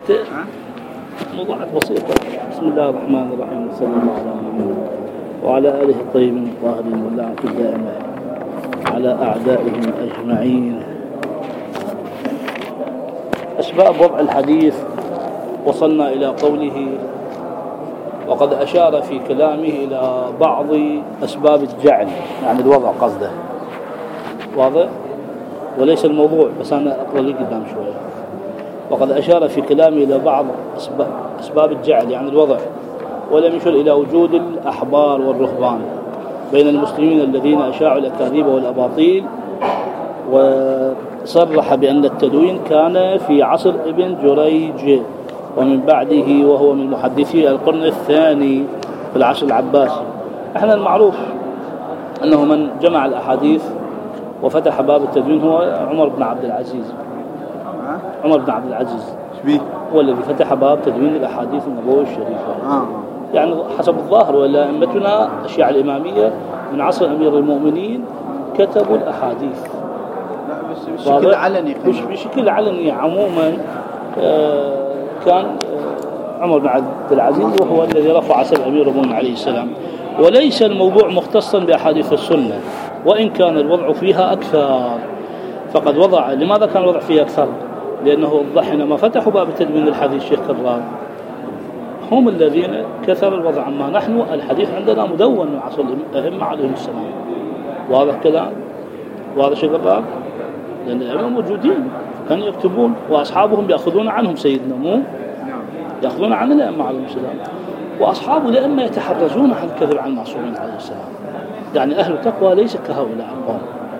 موضوعات بسيطة. بسم الله الرحمن الرحيم، صلى الله على محمد وعلى آله الطيبين الطاهرين واللعنة الدائمة على أعدائهم أجمعين. أسباب وضع الحديث، وصلنا إلى قوله وقد أشار في كلامه إلى بعض أسباب الجعل، يعني الوضع قصده واضح وليس الموضوع، بس أنا أقرأ لي قدام شوية. وقد أشار في كلامه إلى بعض أسباب الجعل يعني الوضع، ولم يشر إلى وجود الأحبار والرهبان بين المسلمين الذين أشاعوا الأكاذيب والأباطيل، وصرح بأن التدوين كان في عصر ابن جريج ومن بعده، وهو من محدثي القرن الثاني في العصر العباسي. احنا المعروف أنه من جمع الأحاديث وفتح باب التدوين هو عمر بن عبد العزيز. عمر بن عبد العزيز هو الذي فتح باب تدوين الأحاديث النبوية الشريفة. يعني حسب الظاهر، ولا أئمتنا الشيعة الإمامية من عصر أمير المؤمنين كتبوا الأحاديث بشكل علني. بشكل علني عموما. كان عمر بن عبد العزيز وهو الذي رفع سب أمير المؤمنين عليه السلام. وليس الموضوع مختصا بأحاديث السنة، وإن كان الوضع فيها أكثر. فقد وضع، لماذا كان الوضع فيها أكثر؟ لأنه حينما فتحوا باب تدوين الحديث الشيخ كرار هم الذين كثر الوضع. أما نحن الحديث عندنا مدون من عصر الأئمة عليهم السلام. واضح كلام؟ واضح شيخ كرار؟ لأن الأئمة موجودين كانوا يكتبون، وأصحابهم يأخذون عنهم سيدنا، مو يأخذون عن الأئمة عليهم السلام. وأصحاب الأئمة يتحرزون عن الكذب عن المعصومين عليه السلام. يعني أهل التقوى ليس كهؤلاء القوم،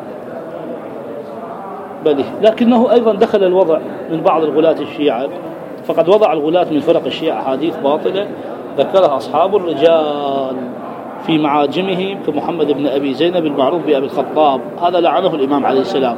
بل لكنه أيضا دخل الوضع من بعض الغلاة الشيعة. فقد وضع الغلاة من فرق الشيعة أحاديث باطلة ذكرها أصحاب الرجال في معاجمهم كمحمد بن أبي زينب المعروف بأبي الخطاب، هذا لعنه الإمام عليه السلام.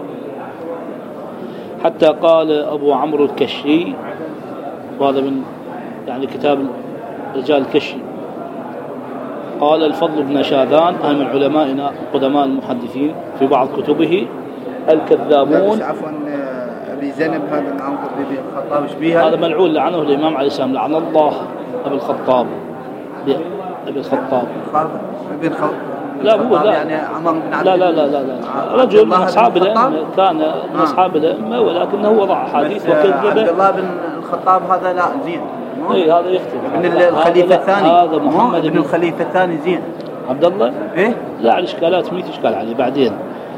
حتى قال أبو عمرو الكشي، وهذا من يعني كتاب رجال الكشي، قال الفضل بن شاذان من علمائنا قدماء المحدثين في بعض كتبه الكذابون. عفوا أبي زينب هذا معروف بأبي الخطاب، ايش بيها؟ هذا ملعون لعنه الإمام عليه السلام، لعن الله أبي الخطاب. أبي الخطاب لا هو لا يعني عمر بن عبد لا رجل من أصحاب الأئمة، كان من أصحاب الأئمة، ولكنه وضع حديث وكذب. عبد الله بن الخطاب هذا لا زين، إيه هذا يختلف. ابن الخليفة الثاني، هذا محمد بن الخليفة الثاني زين. عبد الله إيه لا على إشكالات 100 إشكال عليه بعدين.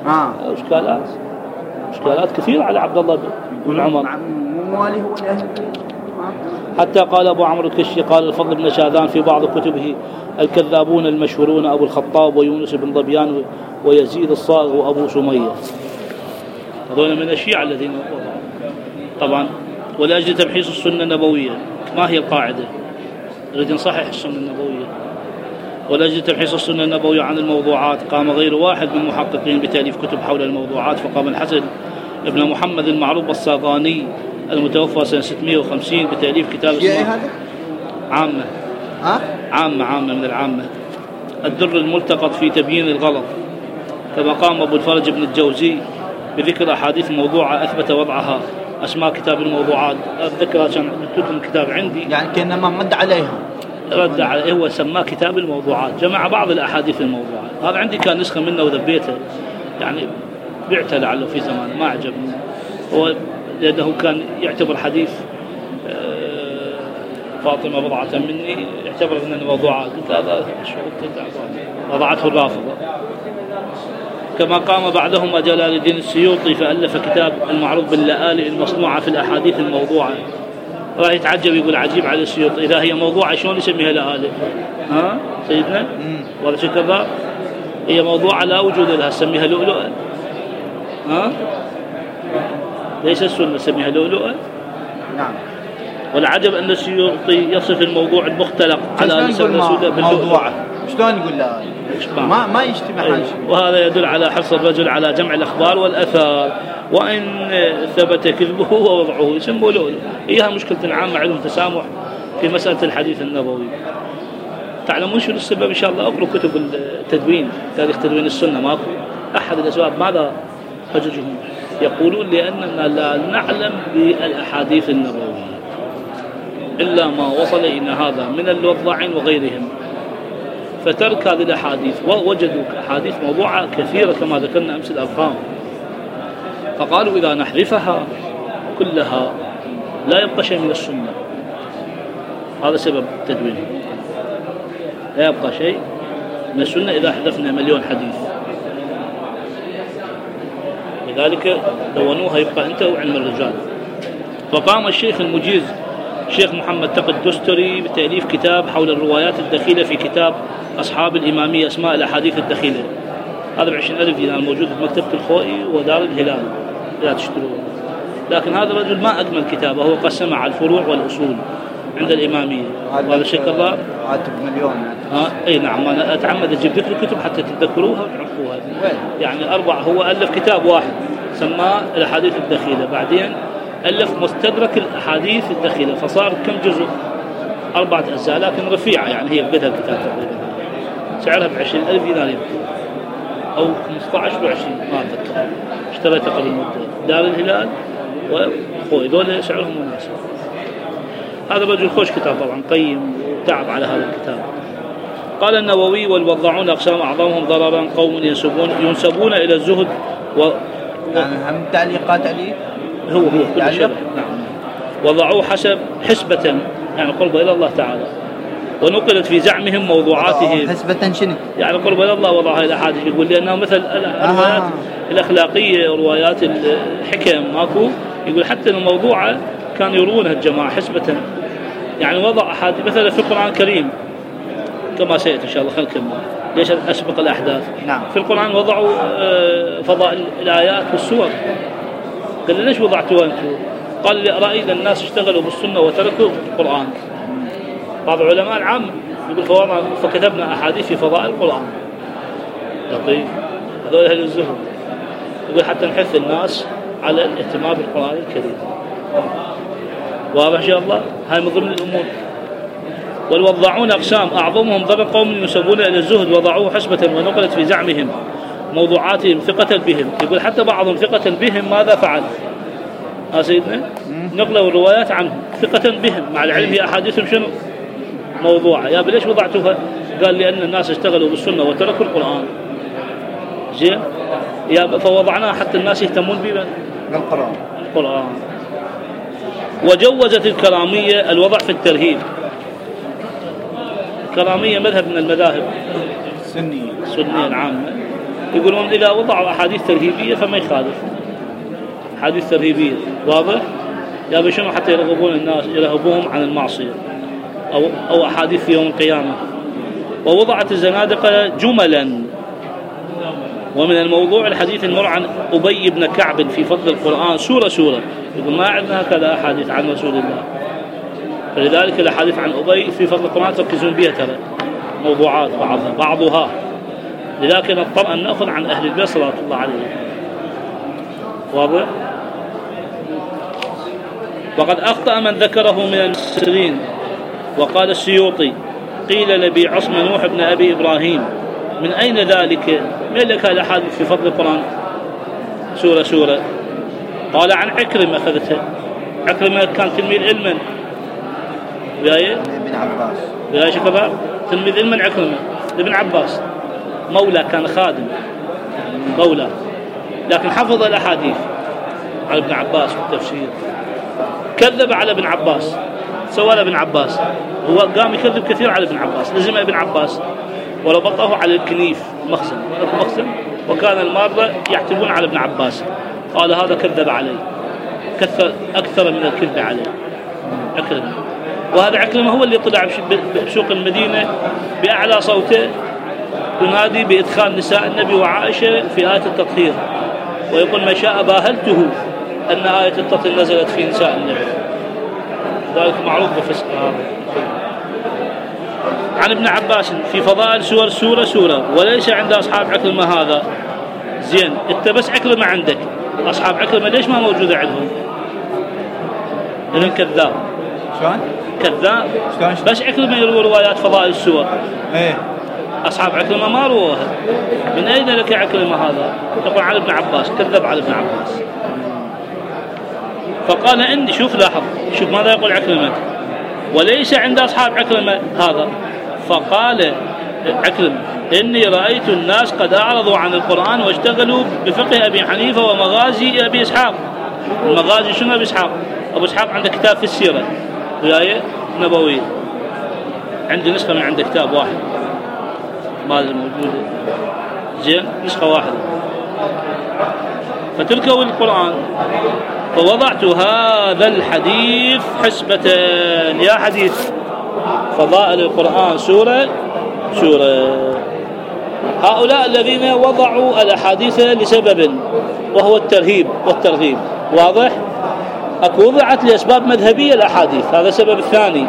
إشكالات كثيرة على عبد الله بن عمر. موالي هو الأهل. حتى قال أبو عمرو الكشي قال الفضل بن شاذان في بعض كتبه الكذابون المشهورون أبو الخطاب ويونس بن ضبيان ويزيد الصاغ وأبو سمية. هذول من الشيعة الذين طبعا. ولأجل تمحيص السنة النبوية، ما هي القاعدة؟ نريد نصحح السنة النبوية. ولأجل تمحيص السنة النبوية عن الموضوعات قام غير واحد من المحققين بتأليف كتب حول الموضوعات. فقام الحسن ابن محمد المعروف الصاغاني المتوفى سنة 650 بتأليف كتاب اسمه عامة من العامة الدر الملتقط في تبيين الغلط. كما قام أبو الفرج بن الجوزي بذكر أحاديث موضوعة أثبت وضعها، أسماء كتاب الموضوعات أذكرها عشان كتب الكتاب عندي، يعني كأنما رد عليها، رد عليه، هو سماه كتاب الموضوعات، جمع بعض الأحاديث الموضوعات. هذا عندي كان نسخة منه وذبيته، يعني بعته لعله في زمان ما عجبني، هو لأنه كان يعتبر حديث فاطمة بضعة مني، يعتبر أنه موضوعات. قلت هذا شغل وضعته الرافضة. كما قام بعدهم جلال الدين السيوطي فألف كتاب المعروف باللآلئ المصنوعة في الأحاديث الموضوعة. راح يتعجب يقول عجيب على السيوطي، إذا هي موضوعة شلون يسميها لآلئ؟ سيدنا وهذا شيء كذا، هي موضوعة لا وجود لها، سميها لؤلؤة. ليس السنة سميها لؤلؤة. نعم. والعجب أن السيوطي يصف الموضوع المختلق على لسان رسوله بالموضوعة. شلون يقول لا؟ ما يجتمع شيء. وهذا يدل على حرص الرجل على جمع الأخبار والأثار، وإن ثبت كذبه ووضعه يسموه لؤلؤ. إياها مشكلة عامة عندهم تسامح في مسألة الحديث النبوي. تعلمون شو السبب؟ إن شاء الله أقرأ كتب التدوين، تاريخ تدوين السنة، ماكو أحد الأسباب. ماذا حججهم؟ يقولون لأننا لا نعلم بالأحاديث النبوية. إلا ما وصل إلى هذا من الوضاعين وغيرهم، فترك هذه الأحاديث. ووجدوا أحاديث موضوعة كثيرة كما ذكرنا أمس الأرقام، فقالوا إذا نحذفها كلها لا يبقى شيء من السنة. هذا سبب تدوينه، لا يبقى شيء من السنة إذا حذفنا مليون حديث. لذلك دونوها يبقى أنت وعلم الرجال. فقام الشيخ المجيز الشيخ محمد تقي الدستري بتأليف كتاب حول الروايات الدخيلة في كتاب أصحاب الإمامية أسماء الأحاديث الدخيلة. هذا ب20,000 دينار موجود في مكتبة الخوئي ودار الهلال، لا تشتروه. لكن هذا الرجل ما أكمل كتابه، هو قسمه على الفروع والأصول عند الإمامية. وهذا شيء الله عاتب مليون. أي نعم، أنا أتعمد أجيب ذكر الكتب حتى تتذكروها وتعرفوها. يعني 4 هو ألف كتاب واحد سماه الأحاديث الدخيلة، بعدين ألف مستدرك الأحاديث الدخيلة، فصار كم جزء؟ 4 أجزاء، لكن رفيعة يعني هي بقدر الكتاب تقريبا، سعرها ب20,000 دينار أو 15 و20 ما أتذكر. اشتريتها قبل مدة دار الهلال وخوي، دول سعرهم مناسب. هذا الرجل خوش كتاب طبعا، قيم وتعب على هذا الكتاب. قال النووي: والوضاعون أقسام أعظمهم ضررا قوم ينسبون إلى الزهد يعني هم تعليقات عليه هو كل شيء. نعم. وضعوه حسبة يعني قرب إلى الله تعالى، ونقلت في زعمهم موضوعاتهم حسبة شنو؟ يعني قرب إلى الله وضعها إلى حادث، يقول لأنها مثل الروايات الأخلاقية وروايات الحكم ماكو، يقول حتى الموضوعة كان يروونها الجماعة حسبة، يعني وضع أحاديث مثلا في القرآن الكريم كما سيأتي إن شاء الله. خلينا نكمل ليش أسبق الأحداث. نعم. في القرآن وضعوا فضائل الآيات والسور، قال ليش وضعتوها أنتم؟ قال لي رأينا الناس اشتغلوا بالسنة وتركوا القرآن. بعض العلماء العام يقول فكتبنا أحاديث في فضائل القرآن. لطيف، هذول أهل الزهد. يقول حتى نحث الناس على الاهتمام بالقرآن الكريم. واضح إن شاء الله، هاي من ضمن الأمور. والوضاعون أقسام أعظمهم ضرر قوم ينسبون إلى الزهد وضعوه حسبة، ونقلت في زعمهم موضوعاتهم ثقة بهم. يقول حتى بعضهم ثقة بهم ماذا فعل؟ سيدنا نقلوا الروايات عنهم ثقة بهم، مع العلم هي أحاديثهم شنو؟ موضوعة. يا ليش وضعتوها؟ قال لأن الناس اشتغلوا بالسنة وتركوا القرآن. زين، يا فوضعناها حتى الناس يهتمون بالقرآن. وجوزت الكرامية الوضع في الترهيب. الكرامية مذهب من المذاهب السنية العامة، يقولون إذا وضعوا أحاديث ترهيبية فما يخالف، أحاديث ترهيبية واضح، يا بشنو حتى يرغبون الناس يرهبوهم عن المعصية أو أحاديث في يوم القيامة. ووضعت الزنادقة جملا. ومن الموضوع الحديث المر عن أبي بن كعب في فضل القرآن سورة، يقول ما عندنا هكذا أحاديث عن رسول الله، فلذلك الأحاديث عن أبي في فضل القرآن تركزون بها ترى موضوعات بعضها، لذلك نضطر أن نأخذ عن أهل البيت صلى الله عليه وسلم. واضح؟ وقد أخطأ من ذكره من المفسرين. وقال السيوطي: قيل لبي عصم نوح بن أبي إبراهيم: من أين ذلك؟ من لك الأحاديث في فضل القرآن سورة؟ قال: عن عكرمة أخذتها. عكرمة كان تلميذ علما وياي ابن عباس، وياي شكرا تلميذ علما عكرمة ابن عباس، مولى كان خادم مولى، لكن حفظ الأحاديث على ابن عباس في التفسير. كذب على ابن عباس، سوى ابن عباس، هو قام يكذب كثير على ابن عباس، لزم ابن عباس وربطه على الكنيف مخزن، وكان المارة يعتبون على ابن عباس. قال هذا كذب عليه، أكثر من الكذب عليه عكرمة. وهذا عكرمة هو اللي طلع بسوق المدينة بأعلى صوته ينادي بإدخال نساء النبي وعائشة في آية التطهير، ويقول ما شاء باهلته أن آية التطهير نزلت في نساء النبي، ذلك معروف بفسق هذا. عن ابن عباس في فضائل سورة وليس عند أصحاب عكرمة هذا. زين، انت بس عكرمة عندك، أصحاب عكرمة ليش ما موجودة عندهم؟ إذن كذاب. شلون؟ كذاب. بس عكرمة يروي روايات فضائل السور. إيه. أصحاب عكرمة ما رووها. من أين لك عكرمة هذا؟ يقول على ابن عباس، كذب على ابن عباس. فقال إني، شوف لاحظ، شوف ماذا يقول عكرمة: وليس عند أصحاب عكرمة هذا. فقال عكرمة: إني رأيت الناس قد أعرضوا عن القرآن واشتغلوا بفقه أبي حنيفة ومغازي أبي إسحاق. المغازي شنو أبي إسحاق؟ أبو إسحاق عنده كتاب في السيرة، رواية نبوية، عندي نسخة من عنده كتاب واحد، ما أدري موجودة، زين، نسخة واحدة. فتركوا القرآن. فوضعت هذا الحديث حسبة، يا حديث فضائل القرآن سورة. هؤلاء الذين وضعوا الأحاديث لسبب، وهو الترهيب والترغيب، واضح؟ أكو وضعت لأسباب مذهبية الأحاديث، هذا سبب الثاني.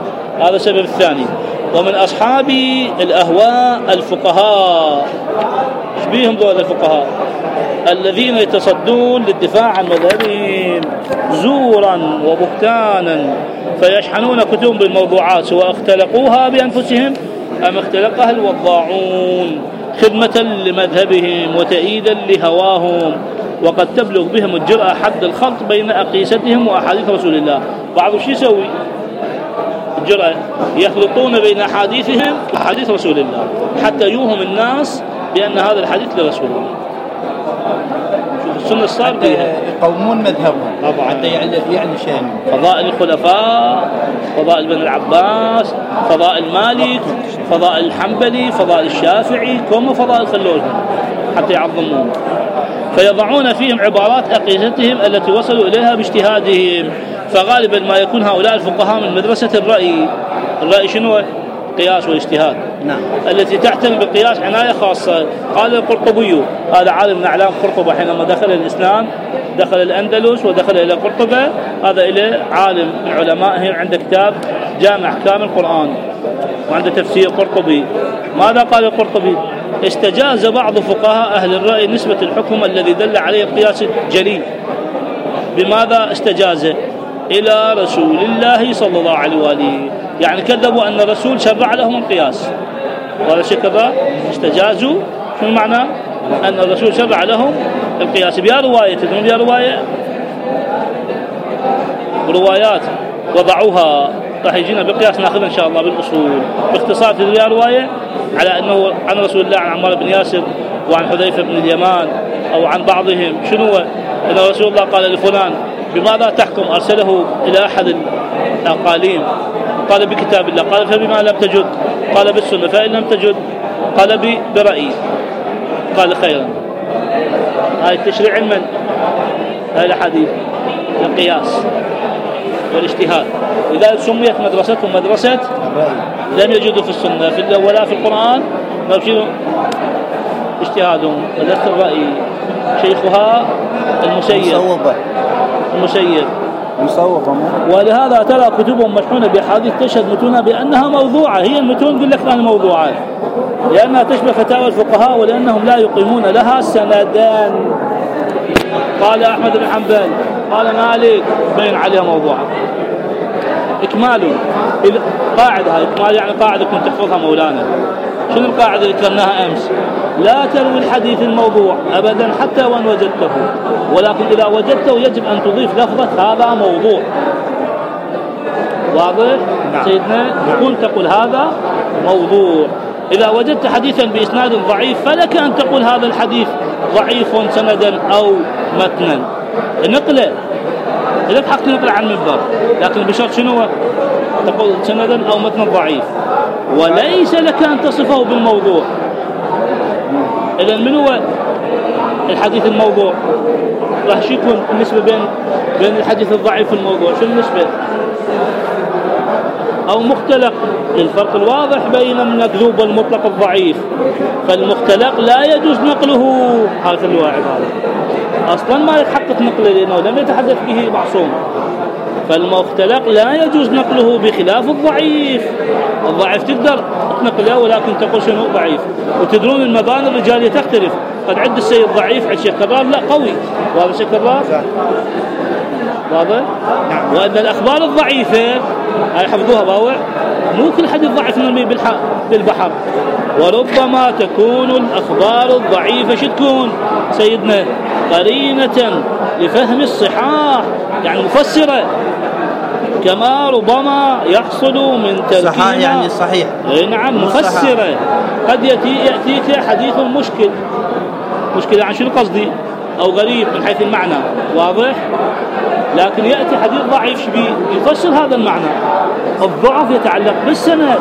ومن أصحاب الأهواء الفقهاء، شبيهم دول الفقهاء الذين يتصدون للدفاع عن مذهبهم زورا وبهتانا، فيشحنون كتب بالموضوعات سواء اختلقوها بأنفسهم أم اختلقها الوضاعون خدمة لمذهبهم وتأييدا لهواهم، وقد تبلغ بهم الجرأة حد الخلط بين أقيستهم وأحاديث رسول الله. بعض شو يسوي؟ الجرأة، يخلطون بين أحاديثهم وأحاديث رسول الله حتى يوهم الناس بأن هذا الحديث لرسول الله. شوف السنة صار بها، يقومون مذهبهم طبعا، حتى يعني شيء. فضائل الخلفاء، فضائل بن العباس، فضائل مالك، فضائل الحنبلي، فضائل الشافعي، كم فضائل خلوهم حتى يعظمون. فيضعون فيهم عبارات أقيستهم التي وصلوا إليها باجتهادهم. فغالبا ما يكون هؤلاء الفقهاء من مدرسة الرأي. الرأي شنو؟ قياس والاجتهاد. نعم. التي تعتني بالقياس عناية خاصة. قال القرطبي، هذا عالم من أعلام قرطبة، حينما دخل الإسلام دخل الأندلس ودخل إلى قرطبة، هذا إلى عالم من علمائهم عنده كتاب جامع أحكام القرآن وعنده تفسير قرطبي. ماذا قال القرطبي؟ استجاز بعض فقهاء أهل الرأي نسبة الحكم الذي دل عليه القياس الجلي. بماذا استجازه؟ إلى رسول الله صلى الله عليه وآله، يعني كذبوا أن الرسول شرع لهم القياس. وهذا شكرا استجازوا. شو معنى؟ أن الرسول شرع لهم القياس. بيا رواية، تدرون بيا روايات وضعوها، راح يجينا بالقياس ناخذها إن شاء الله بالأصول. باختصار تدرون بيا رواية على أنه عن رسول الله، عن عمار بن ياسر وعن حذيفة بن اليمان أو عن بعضهم، شنو؟ أن رسول الله قال لفلان: بماذا تحكم؟ أرسله إلى أحد الأقاليم، قال: بكتاب الله. قال: فبما لم تجد؟ قال: بالسنة. فإن لم تجد؟ قال: برأيي. قال: خيرا. هاي التشريع من؟ هاي الحديث القياس والاجتهاد. لذلك سميت مدرستهم مدرسة لم يجدوا في السنة ولا في القرآن موجود اجتهادهم. مدرسة الرأي، شيخها المسيب. ولهذا ترى كتبهم مشحونة بأحاديث تشهد متونها بأنها موضوعة. هي المتون تقول لك أنها موضوعة لأنها تشبه فتاوى الفقهاء، ولأنهم لا يقيمون لها سندان. قال أحمد بن حنبل، قال مالك، بين عليها موضوعة. إكمال إذا قاعدة، إكمال يعني قاعدة كنت تحفظها مولانا. شنو القاعدة اللي ذكرناها أمس؟ لا تروي الحديث الموضوع أبدا حتى وأن وجدته، ولكن إذا وجدته يجب أن تضيف لفظة هذا موضوع. واضح؟ نعم. سيدنا كنت تقول هذا موضوع. إذا وجدت حديثا بإسناد ضعيف فلك أن تقول هذا الحديث ضعيف سندا أو متنا. نقله لك حق تنقل عن المنبر، لكن بشرط شنو؟ تقول سندا أو متنا ضعيف، وليس لك أن تصفه بالموضوع. إذن من هو الحديث الموضوع؟ راح يكون النسبة بين الحديث الضعيف والموضوع، شو النسبة؟ أو مختلق. الفرق الواضح بين المكذوب والمطلق الضعيف. فالمختلق لا يجوز نقله، هذا الواعظ هذا أصلا ما يتحقق نقله لأنه لم يتحدث به معصوم. فالمختلق لا يجوز نقله بخلاف الضعيف. الضعيف تقدر تنقله ولكن تقول شنو ضعيف. وتدرون المباني الرجالية تختلف، قد عد السيد ضعيف، عد شيخ كرار لا قوي، وهذا شيخ كرار واضح. وأن الأخبار الضعيفة هاي حفظوها باوع، مو كل حديث ضعيف نرمي بالبحر. وربما تكون الأخبار الضعيفة شو تكون سيدنا؟ قرينة لفهم الصحاح، يعني مفسرة. كما ربما يحصل من تركيبها يعني صحيح. نعم مفسرة. قد يأتيك حديث مشكل عن شنو قصدي أو غريب من حيث المعنى واضح، لكن يأتي حديث ضعيف شبيه يفسر هذا المعنى. الضعف يتعلق بالسند،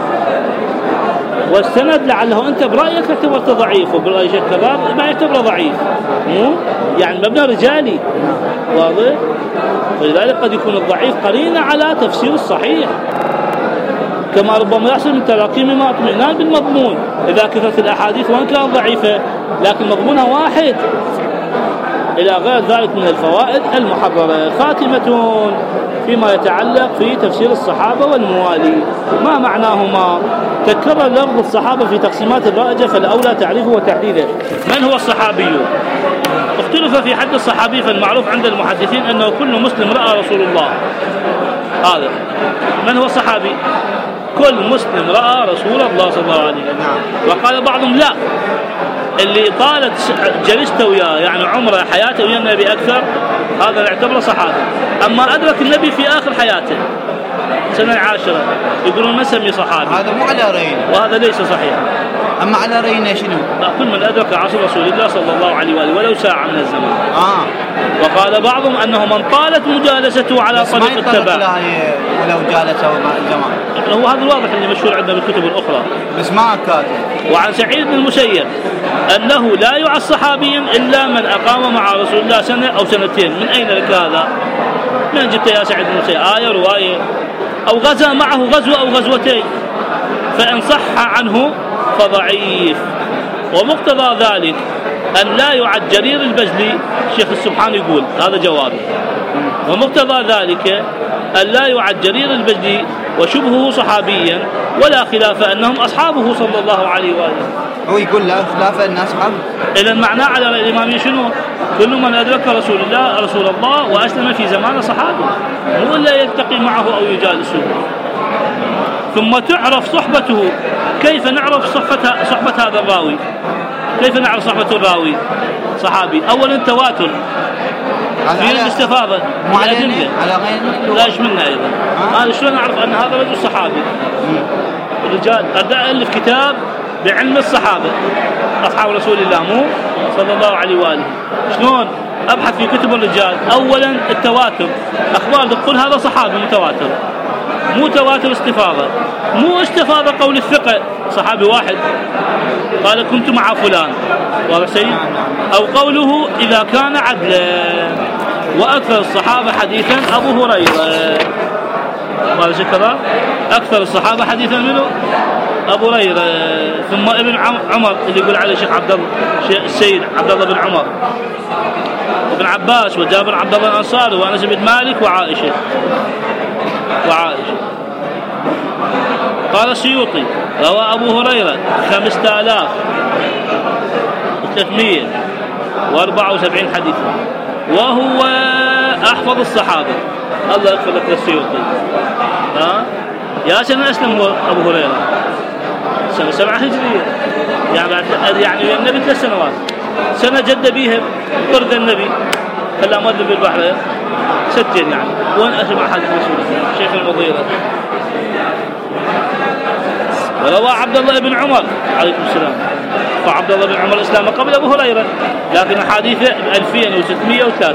والسند لعله أنت برأيك اعتبرته ضعيف وبرأي شيخ كبار ما يعتبره ضعيف، يعني مبنى رجالي واضح. ولذلك قد يكون الضعيف قرينة على تفسير الصحيح، كما ربما يحصل من تراكم ما اطمئنان بالمضمون. إذا كثرت الأحاديث وإن كانت ضعيفة لكن مضمونها واحد، إلى غير ذلك من الفوائد المحررة. خاتمة فيما يتعلق في تفسير الصحابة والموالي، ما معناهما؟ تكرر لفظ الصحابة في تقسيمات الرائجة فالأولى تعريفه وتحديده. من هو الصحابي؟ اختلف في حد الصحابي، فالمعروف عند المحدثين أنه كل مسلم رأى رسول الله. هذا من هو الصحابي؟ كل مسلم رأى رسول الله صلى الله عليه وسلم. وقال بعضهم لا، اللي طالت جلسته وياه يعني عمره حياته ويا النبي أكثر هذا نعتبره صحابي. أما أدرك النبي في آخر حياته سنة 10 يقولون ما سمي صحابي، هذا مو على رأينا، وهذا ليس صحيح. أما على رأينا شنو؟ كل من أدرك عصر رسول الله صلى الله عليه وآله ولو ساعة من الزمان. وقال بعضهم أنه من طالت مجالسته على طريق التبع ولو جالسه زمان. هو هذا الواضح اللي مشهور عندنا بالكتب الأخرى، بس ما كاتب. وعن سعيد بن المسيب أنه لا يعد صحابيا إلا من أقام مع رسول الله سنة أو سنتين. من أين لك هذا؟ من جبت يا سعيد بن المسيب؟ آية رواية أو غزا معه غزوة أو غزوتين، فإن صح عنه فضعيف. ومقتضى ذلك أن لا يعد جرير البجلي، شيخ السبحان يقول هذا جوابه، ومقتضى ذلك أن لا يعد جرير البجلي وشبهه صحابيا، ولا خلاف أنهم أصحابه صلى الله عليه وآله. هو يقول لا خلاف أن أصحابه. إذا المعنى على رأي الإمام شنو؟ كل من أدرك رسول الله وأسلم في زمان صحابه، مو إلا يلتقي معه أو يجالسه. ثم تعرف صحبته. كيف نعرف صحبة هذا الراوي؟ كيف نعرف صحبة الراوي صحابي؟ أولا تواتر في الاستفاضة الأدلة، لا يشملنا أيضا. هذا شلون نعرف أن هذا رجل صحابي؟ الرجال ألف كتاب بعلم الصحابة أصحاب رسول الله مو صلى الله عليه وآله. شلون أبحث في كتب الرجال؟ أولا التواتر، أخبار تقول هذا صحابي متواتر، مو تواتر استفاضة، مو استفاضة قول الثقة صحابي واحد قال كنت مع فلان واضح سيد، أو قوله إذا كان عدلا. وأكثر الصحابة حديثا أبو هريرة، قال شكرا أكثر الصحابة حديثا منه أبو هريرة، ثم ابن عمر اللي يقول عليه شيخ السيد عبد الله بن عمر، ابن عباس وجابر عبد الله الأنصاري وأنس بن مالك وعائشة. قال السيوطي روى أبو هريرة 5374 حديثا، وهو أحفظ الصحابة. الله يغفر لك السيوطي. يا سنة أسلم هو أبو هريرة سنة 7 هجرية، يعني النبي 3 سنوات. سنة جد بيهم قرد النبي خلاه مذب بالبحر سجل يعني. وين أسمع حديث رسول الله شيخ المغيرة. وروى عبد الله بن عمر عليكم السلام، فعبد الله بن عمر إسلام قبل أبو هريرة، لكن حديثه 2603.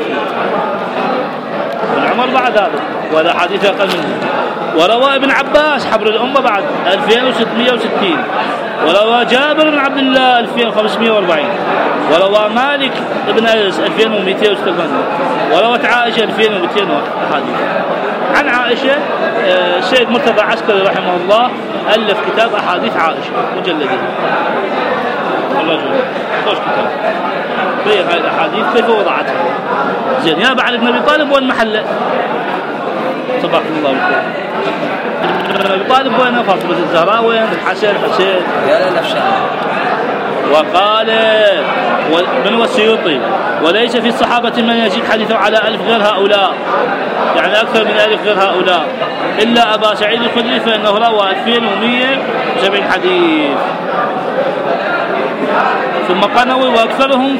ابن عمر بعد هذا ولا حديث أقل منه. وروى ابن عباس حبر الأمة بعد 2660. وروى جابر بن عبد الله 2540. وروى مالك بن أنس 2286. وروت عائشة 2200 حديث. عن عائشة السيد مرتضى عسكري رحمه الله ألف كتاب أحاديث عائشة مجلدين. الرجل خوش كتاب بين هاي الأحاديث كيف وضعتها. زين يا علي بن أبي طالب وين محله؟ صباح الله بالخير. أبي طالب وين؟ فاطمة الزهراء وين؟ الحسن حسين يا لا الشام. وقال من هو السيوطي وليس في الصحابة من يزيد حديثه على 1000 غير هؤلاء، يعني أكثر من 1000 غير هؤلاء، إلا أبا سعيد الخدري فإنه روى 2170 حديث. ثم قنوي وأكثرهم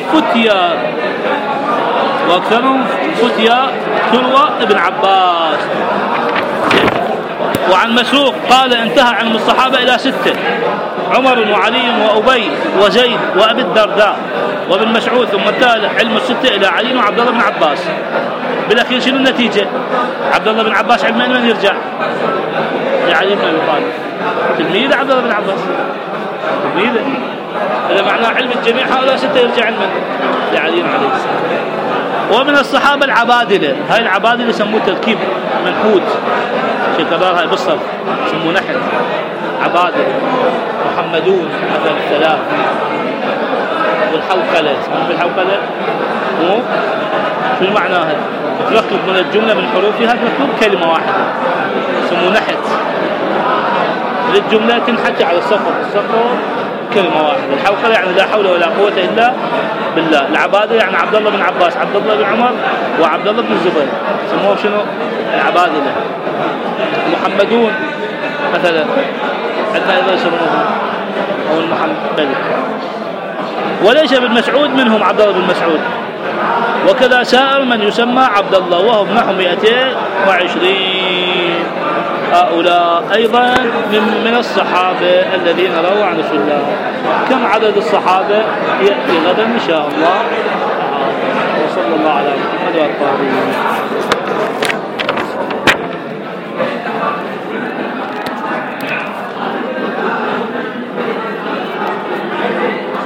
فتيا تروى ابن عباس. وعن مسروق قال انتهى علم الصحابة إلى 6: عمر وعلي وأبي وزيد وأبي الدرداء وابن مسعود، ثم انتهى علم ال6 إلى علي وعبد الله بن عباس. بالأخير شنو النتيجة؟ عبد الله بن عباس علم من يرجع؟ لعلي بن أبي طالب، تلميذ عبد الله بن عباس، تلميذه. هذا معناه علم الجميع هؤلاء 6 يرجع علما لعلي عليه السلام. ومن الصحابة العبادلة، هاي العبادلة يسموه تركيب منحوت، في كبار هاي بالصرف يسموه نحت عبادلة. محمدون مثلا 3، والحوقلة يسمونه بالحوقلة. مو شو المعنى هذا؟ تركب من الجملة من حروفها تركب كلمة واحدة يسموه نحت. للجملة تنحت على السطر كلمة واحدة. الحوقلة يعني لا حول ولا قوة إلا بالله. العبادة يعني عبد الله بن عباس، عبد الله بن عمر، وعبد الله بن الزبير، سموه شنو؟ العبادلة. محمدون مثلا عندنا إذا يسموه أو المحمد. وليس ابن مسعود منهم عبد الله بن مسعود. وكذا سائر من يسمى عبد الله وهم نحو 220. هؤلاء أيضا من الصحابة الذين رووا عن رسول الله. كم عدد الصحابة يأتي غدا إن شاء الله. وصلى الله على محمد وآله.